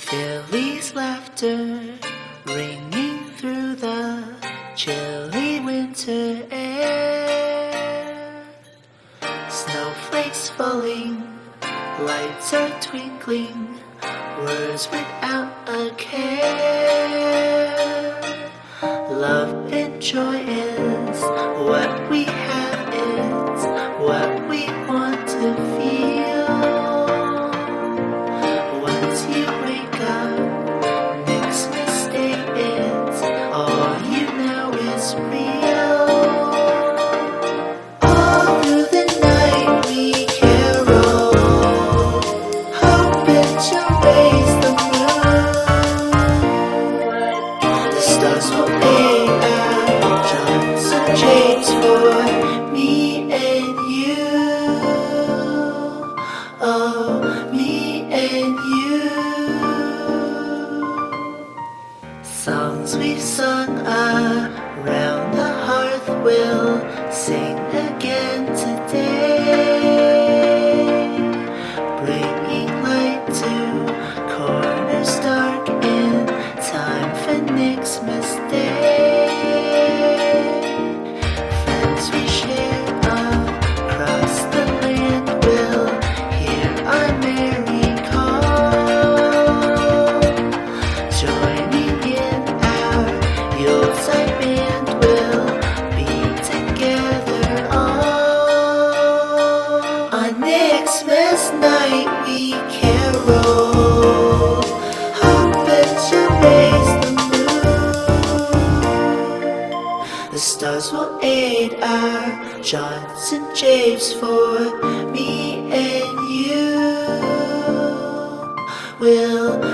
Billy's laughter ringing through the chilly winter air. Snowflakes falling, lights are twinkling, words without a care. Love and joy is what we have, it's what we want to feel. Once you wake up, next mistake, it's all you know is real. All through the night we carol, hoping to raise the moon. The stars will aid our Johnson James for me and you. Oh, me and you. Songs we've sung around the hearth will sing again today, bringing light to corners dark in time for Xmas Day. Friends we share across the land will hear our merry call. Joining in our Yuletide band will be together all. On Xmas night we carol, hoping to raise the moon. The stars will aid our Johnson James for me and you. We'll